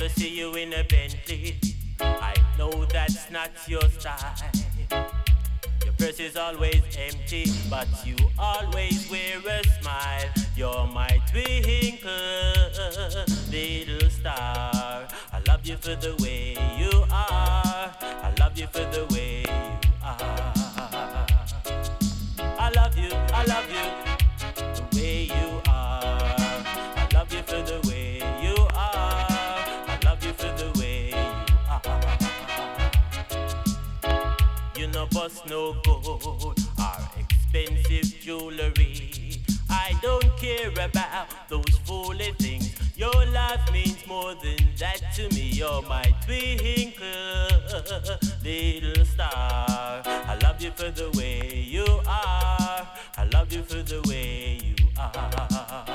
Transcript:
never see you in a Bentley. I know that's not your style. Your purse is always empty, but you always wear a smile. You're my twinkle, little star. I love you for the way you are. I love you for the way you are. I love you the way you are. I love you for the way you are. I love you for the way you are. You no bust no gold or expensive jewelry. I don't care about those foolish things. Your life means more than that to me. You're my twinkle, little star. I love you for the way you are. I love you for the way you are.